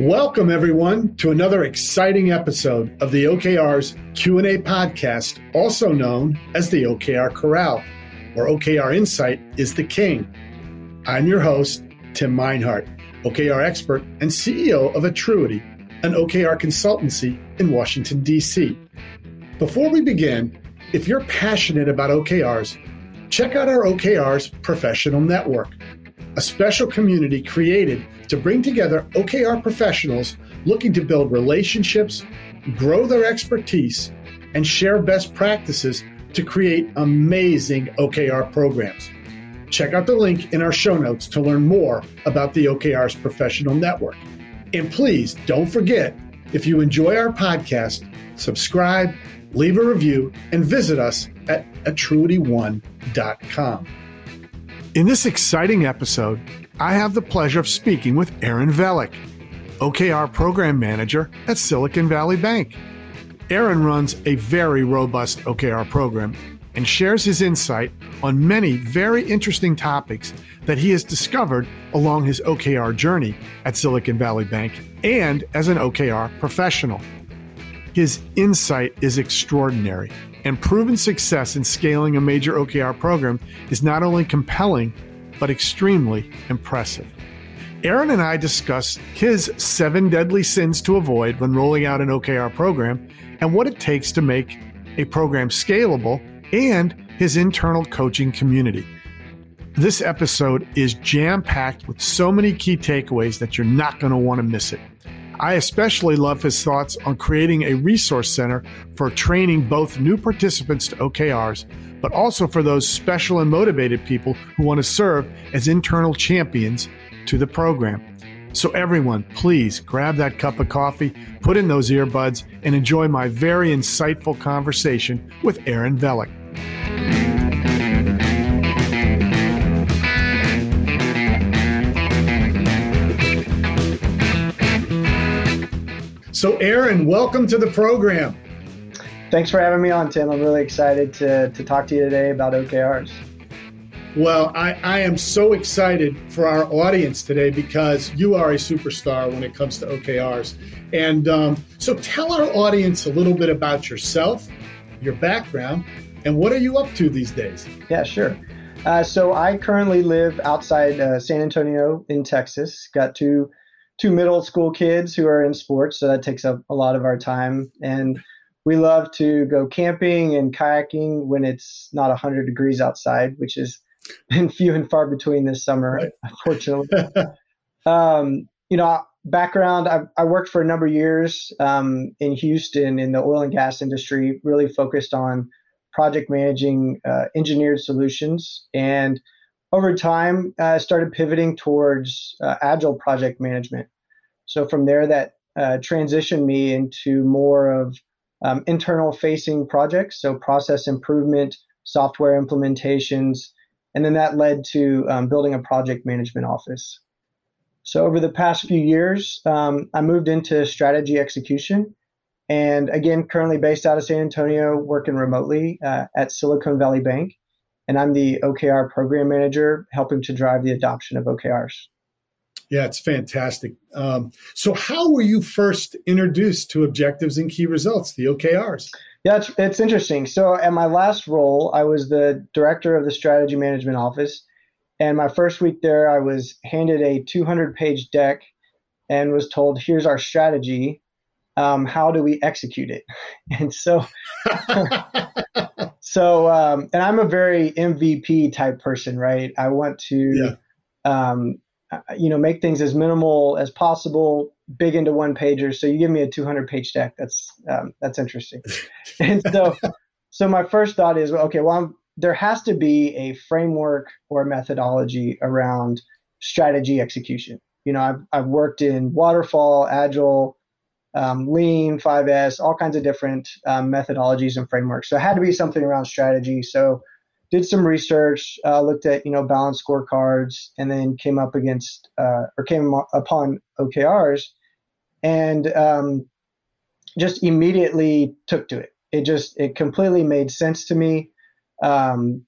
Welcome, everyone, to another exciting episode of the OKR's Q&A podcast, also known as the OKR Corral, where OKR Insight is the king. I'm your host, Tim Meinhardt, OKR expert and CEO of Attruity, an OKR consultancy in Washington, D.C. Before we begin, if you're passionate about OKRs, check out our OKR's Professional Network, a special community created to bring together OKR professionals looking to build relationships, grow their expertise, and share best practices to create amazing OKR programs. Check out the link in our show notes to learn more about the OKR's Professional Network. And please don't forget, if you enjoy our podcast, subscribe, leave a review, and visit us at attruity1.com. In this exciting episode, I have the pleasure of speaking with Aaron Velick, OKR Program Manager at Silicon Valley Bank. Aaron runs a very robust OKR program and shares his insight on many very interesting topics that he has discovered along his OKR journey at Silicon Valley Bank and as an OKR professional. His insight is extraordinary, and proven success in scaling a major OKR program is not only compelling, but extremely impressive. Aaron and I discussed his 7 deadly sins to avoid when rolling out an OKR program and what it takes to make a program scalable, and his internal coaching community. This episode is jam-packed with so many key takeaways that you're not going to want to miss it. I especially love his thoughts on creating a resource center for training both new participants to OKRs, but also for those special and motivated people who want to serve as internal champions to the program. So everyone, please grab that cup of coffee, put in those earbuds, and enjoy my very insightful conversation with Aaron Velick. So Aaron, welcome to the program. Thanks for having me on, Tim. I'm really excited to talk to you today about OKRs. Well, I am so excited for our audience today because you are a superstar when it comes to OKRs. And so tell our audience a little bit about yourself, your background, and what are you up to these days? Yeah, sure. So I currently live outside San Antonio in Texas. Got two middle school kids who are in sports, so that takes up a lot of our time. And we love to go camping and kayaking when it's not 100 degrees outside, which has been few and far between this summer, right, unfortunately. Background, I worked for a number of years in Houston in the oil and gas industry, really focused on project managing engineered solutions. And over time, I started pivoting towards agile project management. So from there, that transitioned me into more of internal facing projects, so process improvement, software implementations, and then that led to building a project management office. So over the past few years, I moved into strategy execution, and again, currently based out of San Antonio, working remotely at Silicon Valley Bank. And I'm the OKR program manager, helping to drive the adoption of OKRs. Yeah, it's fantastic. So how were you first introduced to objectives and key results, the OKRs? Yeah, it's interesting. So at my last role, I was the director of the strategy management office. And my first week there, I was handed a 200-page deck and was told, here's our strategy. How do we execute it? And so... and I'm a very MVP type person, right? I want to, make things as minimal as possible, big into one pagers. So you give me a 200-page deck. That's interesting. And so my first thought is, okay, well, there has to be a framework or methodology around strategy execution. I've worked in waterfall, agile, Lean, 5S, all kinds of different methodologies and frameworks. So it had to be something around strategy. So did some research, looked at, balanced scorecards, and then came upon OKRs and just immediately took to it. It completely made sense to me. The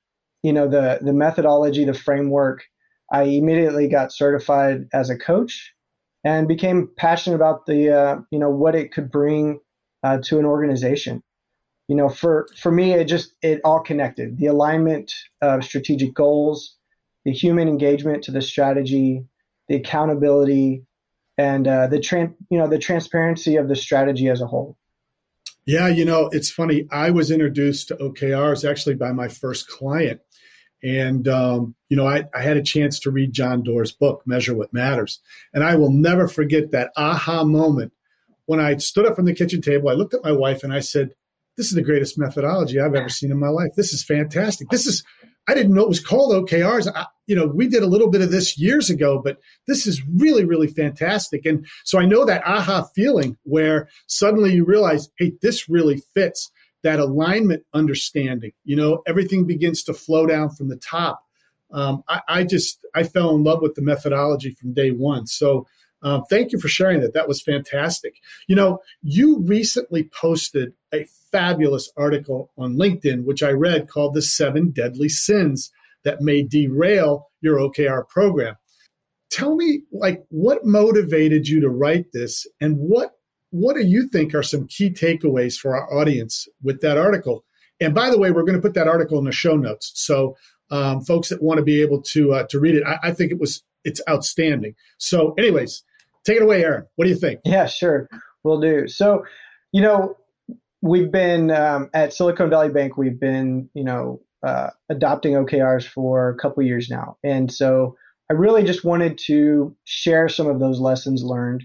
methodology, the framework, I immediately got certified as a coach. and became passionate about the what it could bring to an organization. For me, it all connected: the alignment of strategic goals, the human engagement to the strategy, the accountability, and the transparency of the strategy as a whole. Yeah, it's funny. I was introduced to OKRs actually by my first client. And, I had a chance to read John Doerr's book, Measure What Matters. And I will never forget that aha moment when I stood up from the kitchen table. I looked at my wife and I said, this is the greatest methodology I've ever seen in my life. This is fantastic. I didn't know it was called OKRs. We did a little bit of this years ago, but this is really, really fantastic. And so I know that aha feeling where suddenly you realize, hey, this really fits. That alignment understanding, everything begins to flow down from the top. I fell in love with the methodology from day one. So thank you for sharing that. That was fantastic. You recently posted a fabulous article on LinkedIn, which I read, called The 7 Deadly Sins That May Derail Your OKR Program. Tell me, what motivated you to write this, and what do you think are some key takeaways for our audience with that article? And by the way, we're going to put that article in the show notes. So folks that want to be able to read it, I think it's outstanding. So anyways, take it away, Aaron. What do you think? Yeah, sure. Will do. So, we've been at Silicon Valley Bank, we've been, adopting OKRs for a couple years now. And so I really just wanted to share some of those lessons learned.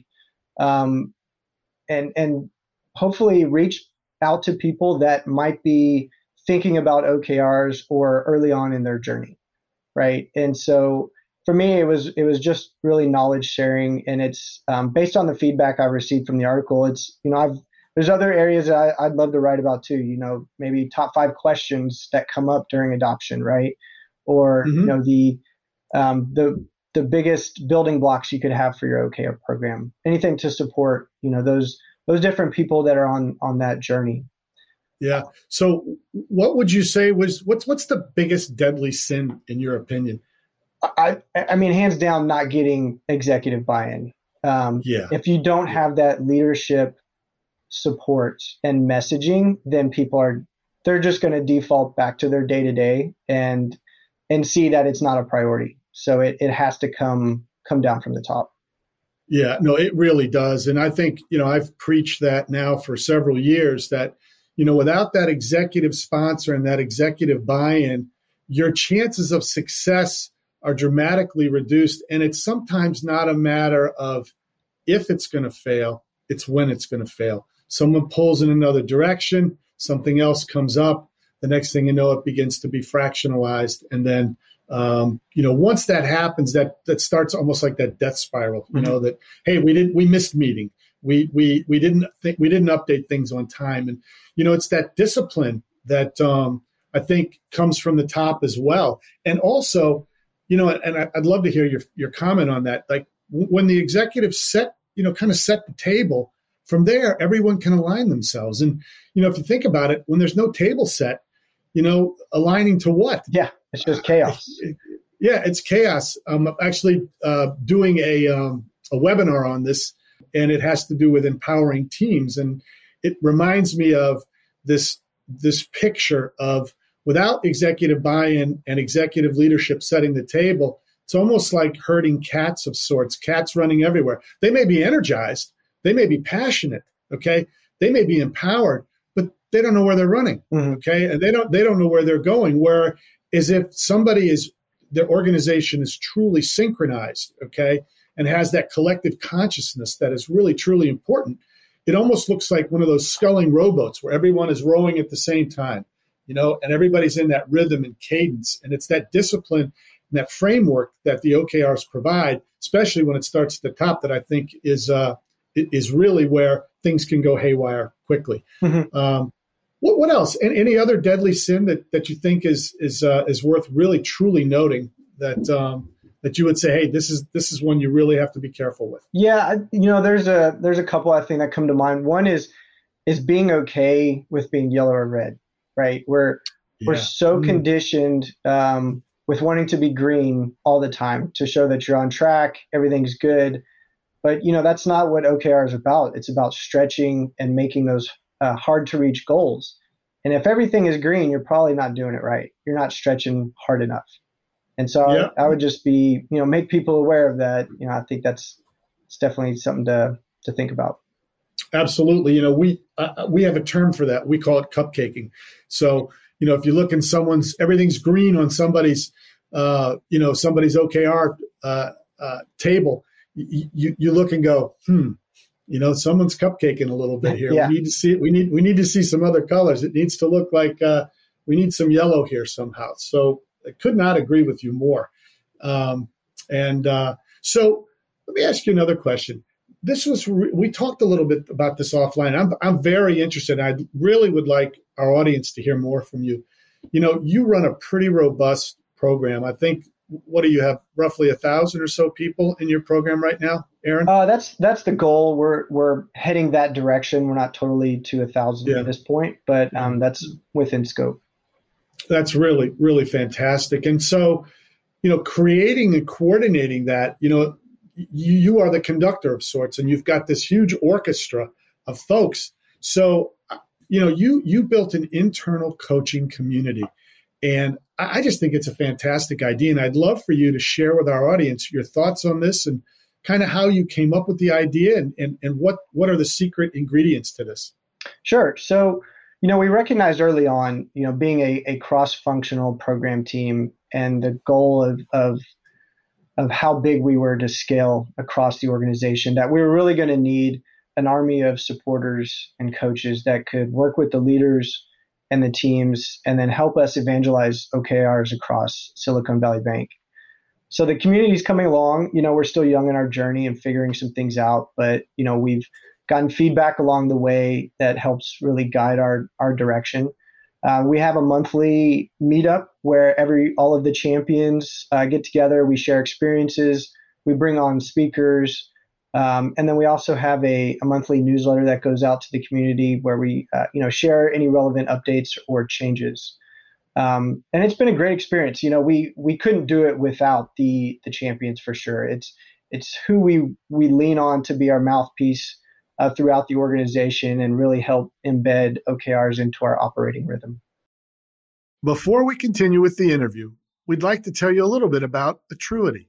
And hopefully reach out to people that might be thinking about OKRs or early on in their journey, right? And so for me, it was just really knowledge sharing, and it's based on the feedback I received from the article. It's there's other areas that I'd love to write about too. Maybe top 5 questions that come up during adoption, right? Or the biggest building blocks you could have for your OKR program. Anything to support, those different people that are on that journey. Yeah. So what would you say what's the biggest deadly sin in your opinion? I mean, hands down, not getting executive buy-in. If you don't have that leadership support and messaging, then they're just going to default back to their day-to-day and see that it's not a priority. So it has to come down from the top. Yeah, no, it really does. And I think, I've preached that now for several years that, without that executive sponsor and that executive buy-in, your chances of success are dramatically reduced. And it's sometimes not a matter of if it's going to fail, it's when it's going to fail. Someone pulls in another direction, something else comes up. The next thing you know, it begins to be fractionalized. And then, once that happens, that starts almost like that death spiral, that, hey, we missed meeting. We didn't update things on time. And, it's that discipline that I think comes from the top as well. And also, and I'd love to hear your comment on that. Like when the executives set the table, from there, everyone can align themselves. And, if you think about it, when there's no table set, aligning to what? Yeah, it's just chaos. Yeah, it's chaos. I'm actually doing a webinar on this, and it has to do with empowering teams. And it reminds me of this picture of without executive buy-in and executive leadership setting the table, it's almost like herding cats of sorts, cats running everywhere. They may be energized. They may be passionate. Okay. They may be empowered, but they don't know where they're running. Okay. And they don't know where they're going. Where is if their organization is truly synchronized, okay, and has that collective consciousness that is really, truly important. It almost looks like one of those sculling rowboats where everyone is rowing at the same time, and everybody's in that rhythm and cadence. And it's that discipline and that framework that the OKRs provide, especially when it starts at the top, that I think is really where things can go haywire quickly. What else? Any other deadly sin that you think is worth really truly noting that you would say, hey, this is one you really have to be careful with? Yeah, there's a couple I think that come to mind. One is being okay with being yellow or red, right? We're so conditioned with wanting to be green all the time to show that you're on track, everything's good. But that's not what OKR is about. It's about stretching and making those hard to reach goals. And if everything is green, you're probably not doing it right. You're not stretching hard enough. And so Yeah. I would just be, make people aware of that. I think it's definitely something to think about. Absolutely. We have a term for that. We call it cupcaking. So, if you look in everything's green on somebody's somebody's OKR table, you look and go, someone's cupcaking a little bit here. Yeah. We need to see it. We need to see some other colors. It needs to look like we need some yellow here somehow. So I could not agree with you more. So let me ask you another question. We talked a little bit about this offline. I'm very interested. I really would like our audience to hear more from you. You run a pretty robust program. I think, what do you have? Roughly 1,000 or so people in your program right now, Aaron? That's the goal. We're heading that direction. We're not totally to 1,000 at this point, but that's within scope. That's really, really fantastic. And so, creating and coordinating that, you are the conductor of sorts, and you've got this huge orchestra of folks. So, you built an internal coaching community, and I just think it's a fantastic idea. And I'd love for you to share with our audience your thoughts on this and kind of how you came up with the idea and what are the secret ingredients to this? Sure. So, we recognized early on, being a cross-functional program team and the goal of how big we were to scale across the organization, that we were really going to need an army of supporters and coaches that could work with the leaders and the teams and then help us evangelize OKRs across Silicon Valley Bank. So the community is coming along. We're still young in our journey and figuring some things out, but we've gotten feedback along the way that helps really guide our direction. We have a monthly meetup where all of the champions get together. We share experiences. We bring on speakers. And then we also have a monthly newsletter that goes out to the community where we share any relevant updates or changes. And it's been a great experience. We couldn't do it without the champions for sure. It's who we lean on to be our mouthpiece throughout the organization and really help embed OKRs into our operating rhythm. Before we continue with the interview, we'd like to tell you a little bit about Attruity.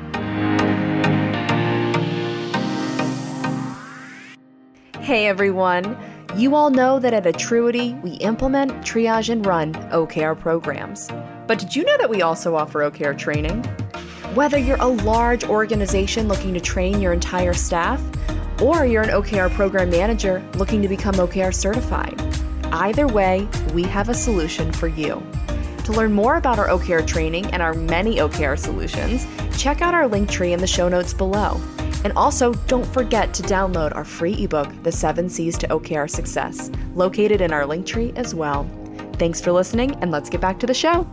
Hey everyone! You all know that at Attruity, we implement, triage, and run OKR programs. But did you know that we also offer OKR training? Whether you're a large organization looking to train your entire staff, or you're an OKR program manager looking to become OKR certified, either way, we have a solution for you. To learn more about our OKR training and our many OKR solutions, check out our link tree in the show notes below. And also, don't forget to download our free ebook, The 7 C's to OKR Success, located in our link tree as well. Thanks for listening, and let's get back to the show.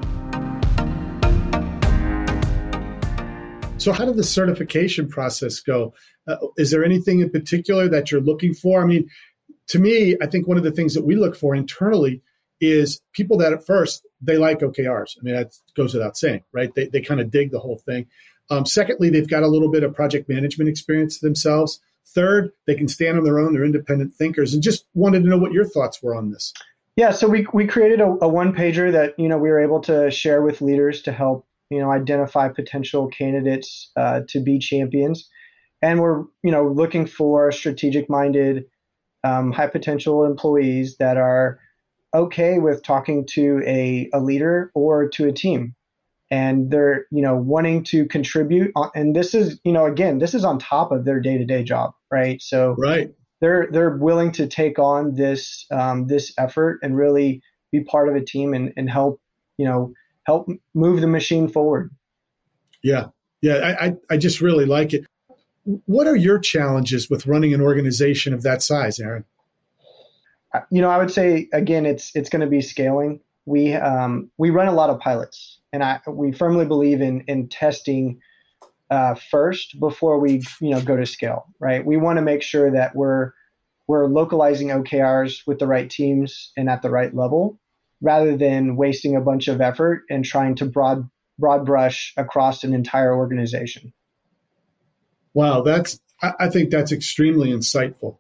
So how did the certification process go? Is there anything in particular that you're looking for? I mean, to me, I think one of the things that we look for internally is people that at first, they like OKRs. I mean, that goes without saying, right? They kind of dig the whole thing. Secondly, they've got a little bit of project management experience themselves. Third, they can stand on their own. They're independent thinkers. And just wanted to know what your thoughts were on this. Yeah, so we created a one-pager that, we were able to share with leaders to help, identify potential candidates to be champions. And we're, looking for strategic-minded, high-potential employees that are okay with talking to a leader or to a team. And they're, wanting to contribute. And this is, again, this is on top of their day-to-day job, right? So right. They're willing to take on this effort and really be part of a team and help move the machine forward. Yeah. I just really like it. What are your challenges with running an organization of that size, Aaron? I would say, again, it's going to be scaling. We run a lot of pilots, and we firmly believe in testing first before we go to scale. Right? We want to make sure that we're localizing OKRs with the right teams and at the right level, rather than wasting a bunch of effort and trying to broad brush across an entire organization. Wow, that's I think that's extremely insightful.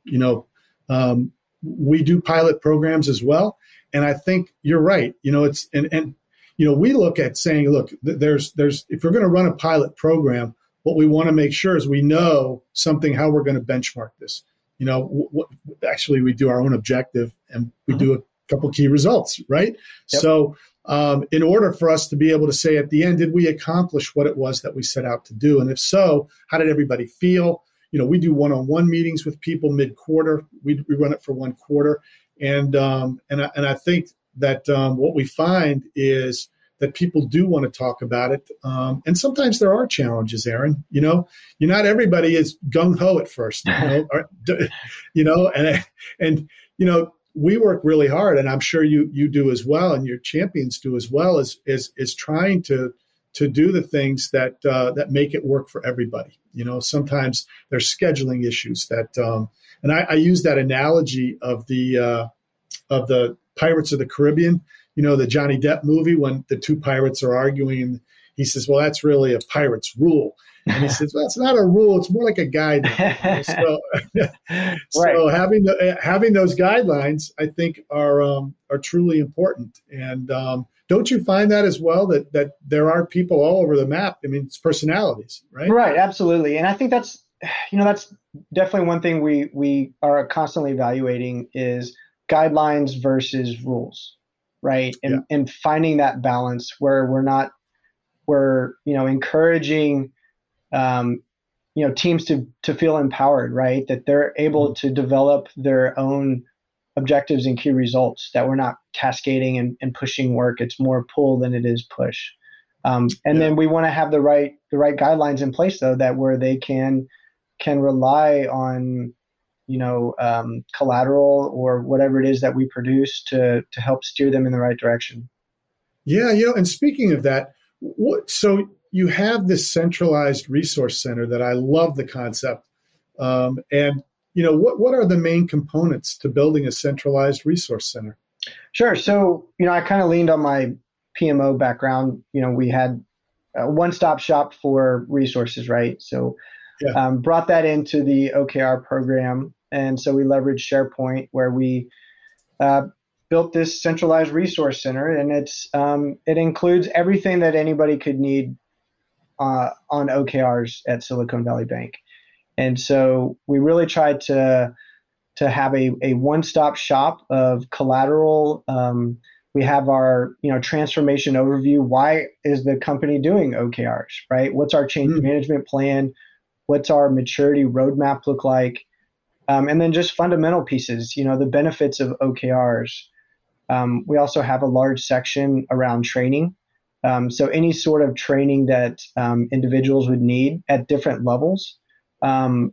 We do pilot programs as well. And I think you're right. We look at saying, look, there's if we're going to run a pilot program, what we want to make sure is we know something, how we're going to benchmark this. Actually, we do our own objective and we do a couple key results, right? Yep. So in order for us to be able to say at the end, did we accomplish what it was that we set out to do? And if so, how did everybody feel? We do one-on-one meetings with people mid-quarter. We run it for 1 quarter. And I think that what we find is that people do want to talk about it. And sometimes there are challenges, Aaron. Not everybody is gung-ho at first, and we work really hard, and I'm sure you do as well, and your champions do as well, is trying to do the things that make it work for everybody. Sometimes there's scheduling issues and I use that analogy of the Pirates of the Caribbean, the Johnny Depp movie, when the two pirates are arguing, and he says, well, that's really a pirate's rule. And he says, well, it's not a rule. It's more like a guideline. So having those guidelines, I think, are truly important. And don't you find that as well, that there are people all over the map? I mean, it's personalities, right? Right, absolutely. And I think that's definitely one thing we are constantly evaluating is guidelines versus rules, right? And finding that balance where we're encouraging teams to feel empowered, right? That they're able to develop their own objectives and key results, that we're not cascading and pushing work. It's more pull than it is push. Then we want to have the right guidelines in place, though, that where they can rely on, collateral or whatever it is that we produce to help steer them in the right direction. Yeah. And speaking of that, so you have this centralized resource center that I love the concept. What are the main components to building a centralized resource center? Sure. So, I kind of leaned on my PMO background. We had a one-stop shop for resources, right? So brought that into the OKR program. And so we leveraged SharePoint, where we built this centralized resource center, and it includes everything that anybody could need on OKRs at Silicon Valley Bank. And so we really tried to have a one-stop shop of collateral. We have our transformation overview. Why is the company doing OKRs, right? What's our change management plan? What's our maturity roadmap look like? And then just fundamental pieces, the benefits of OKRs. We also have a large section around training. So any sort of training that individuals would need at different levels on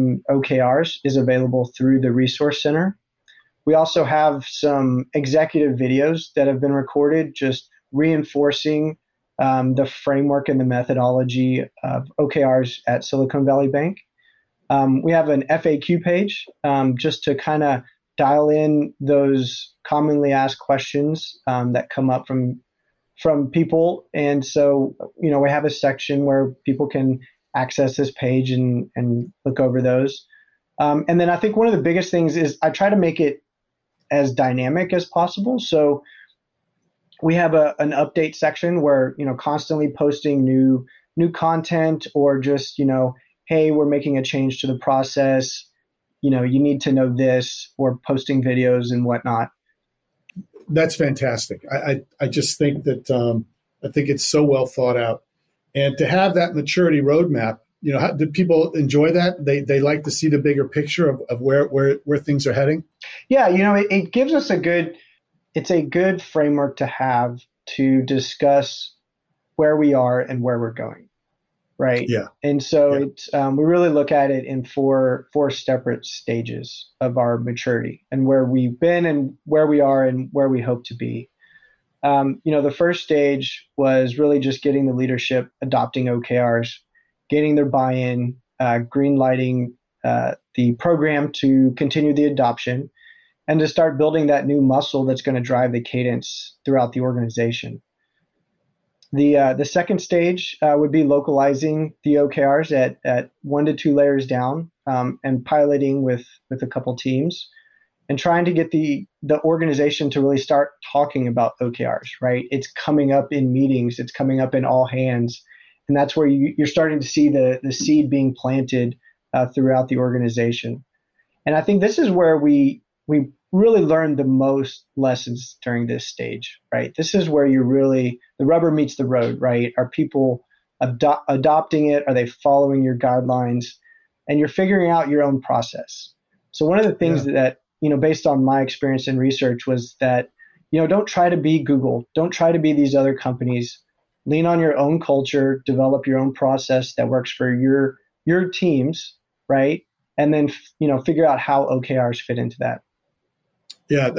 OKRs is available through the Resource Center. We also have some executive videos that have been recorded, just reinforcing the framework and the methodology of OKRs at Silicon Valley Bank. We have an FAQ page just to kind of dial in those commonly asked questions that come up from people. And so, we have a section where people can access this page and look over those. And then I think one of the biggest things is I try to make it as dynamic as possible. So we have an update section where, constantly posting new content, or just, hey, we're making a change to the process. You need to know this, or posting videos and whatnot. That's fantastic. I just think that I think it's so well thought out. And to have that maturity roadmap, do people enjoy that? They like to see the bigger picture of where things are heading? Yeah, it gives us it's a good framework to have to discuss where we are and where we're going, right? Yeah. And so it's we really look at it in four separate stages of our maturity, and where we've been and where we are and where we hope to be. The first stage was really just getting the leadership adopting OKRs, getting their buy-in, green lighting the program to continue the adoption, and to start building that new muscle that's going to drive the cadence throughout the organization. The second stage would be localizing the OKRs at 1 to 2 layers down. and piloting with a couple teams and trying to get the organization to really start talking about OKRs, right? It's coming up in meetings, it's coming up in all hands. And that's where you're starting to see the seed being planted throughout the organization. And I think this is where we really learn the most lessons during this stage, right? This is where the rubber meets the road, right? Are people adopting it? Are they following your guidelines? And you're figuring out your own process. So one of the things that, based on my experience and research was that, don't try to be Google. Don't try to be these other companies. Lean on your own culture, develop your own process that works for your teams, right? And then, figure out how OKRs fit into that. Yeah,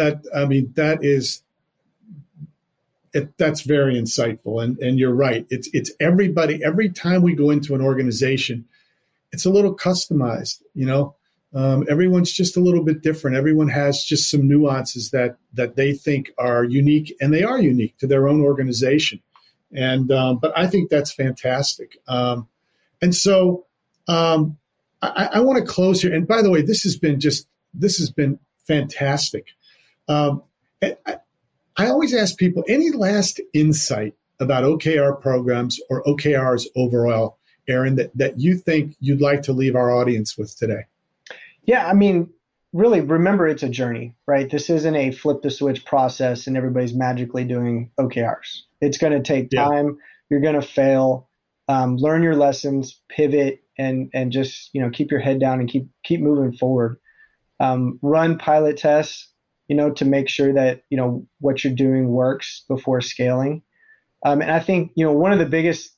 that's very insightful. And you're right. It's everybody, every time we go into an organization, it's a little customized, everyone's just a little bit different. Everyone has just some nuances that they think are unique, and they are unique to their own organization. And, but I think that's fantastic. And so, I want to close here. And by the way, this has been fantastic. I always ask people, any last insight about OKR programs or OKRs overall, Aaron, that you think you'd like to leave our audience with today? Yeah, really remember it's a journey, right? This isn't a flip the switch process and everybody's magically doing OKRs. It's going to take time. Yeah. You're going to fail. Learn your lessons, pivot, and just keep your head down and keep moving forward. Run pilot tests, to make sure that what you're doing works before scaling. And I think one of the biggest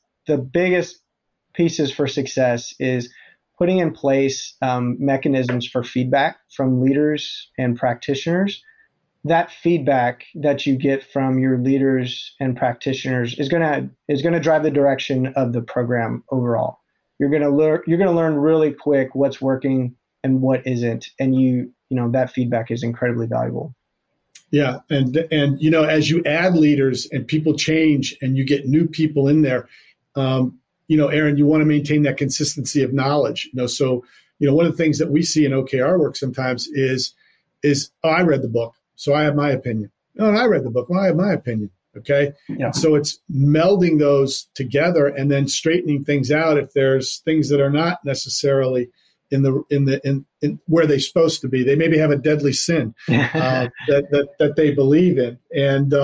pieces for success is putting in place mechanisms for feedback from leaders and practitioners. That feedback that you get from your leaders and practitioners is going to drive the direction of the program overall. You're going to learn really quick what's working and what isn't, and that feedback is incredibly valuable. Yeah, and as you add leaders and people change and you get new people in there, Aaron, you want to maintain that consistency of knowledge. So one of the things that we see in OKR work sometimes is I read the book, so I have my opinion. No, and I read the book, well, I have my opinion. Okay, yeah. So it's melding those together and then straightening things out if there's things that are not necessarily in where they're supposed to be. They maybe have a deadly sin that they believe in, and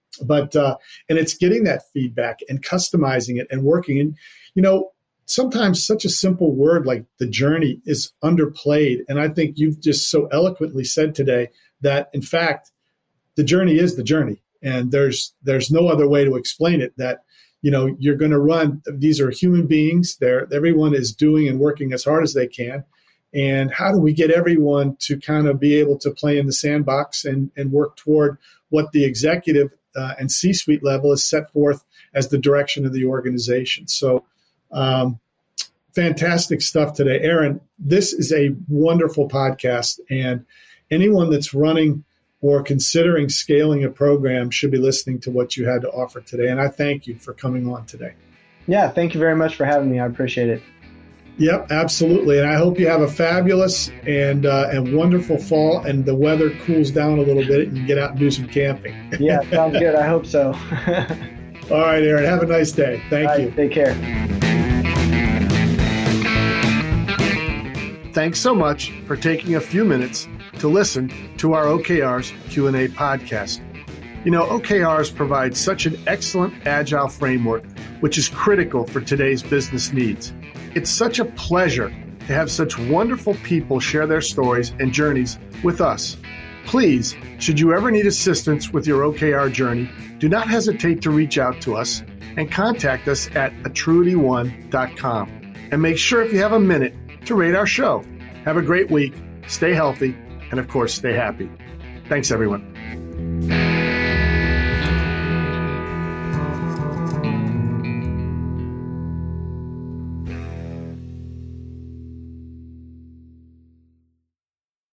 it's getting that feedback and customizing it and working. And sometimes such a simple word like the journey is underplayed, and I think you've just so eloquently said today that in fact the journey is the journey, and there's no other way to explain it. That you're going to run. These are human beings. Everyone is doing and working as hard as they can. And how do we get everyone to kind of be able to play in the sandbox and work toward what the executive and C-suite level is set forth as the direction of the organization? So fantastic stuff today. Aaron, this is a wonderful podcast. And anyone that's running or considering scaling a program should be listening to what you had to offer today. And I thank you for coming on today. Yeah, thank you very much for having me. I appreciate it. Yep, absolutely. And I hope you have a fabulous and wonderful fall, and the weather cools down a little bit and you get out and do some camping. Yeah, sounds good. I hope so. All right, Aaron, have a nice day. Thank you. Take care. Thanks so much for taking a few minutes to listen to our OKRs Q&A podcast. OKRs provide such an excellent agile framework, which is critical for today's business needs. It's such a pleasure to have such wonderful people share their stories and journeys with us. Please, should you ever need assistance with your OKR journey, do not hesitate to reach out to us and contact us at attruity1.com. And make sure, if you have a minute, to rate our show. Have a great week, stay healthy, and of course, stay happy. Thanks, everyone.